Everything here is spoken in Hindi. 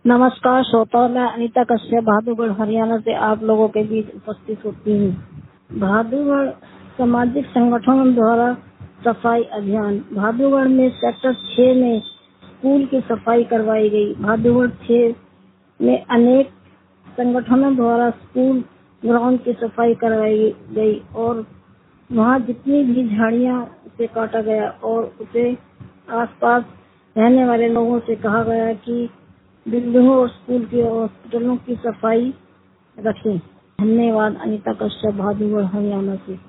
नमस्कार श्रोताओं, मैं अनीता कश्यप बहादुरगढ़ हरियाणा से आप लोगों के बीच उपस्थित होती हूँ। बहादुरगढ़ सामाजिक संगठनों द्वारा सफाई अभियान। बहादुरगढ़ में सेक्टर 6 में स्कूल की सफाई करवाई गई। बहादुरगढ़ 6 में अनेक संगठनों द्वारा स्कूल ग्राउंड की सफाई करवाई गई और वहाँ जितनी भी झाड़ियाँ उसे काटा गया और उसे आसपास रहने वाले लोगों से कहा गया कि बिल्डिंगों और स्कूल की और हॉस्पिटलों की सफाई रखें। धन्यवाद। अनीता कश्यप बहादुरगढ़ हरियाणा से।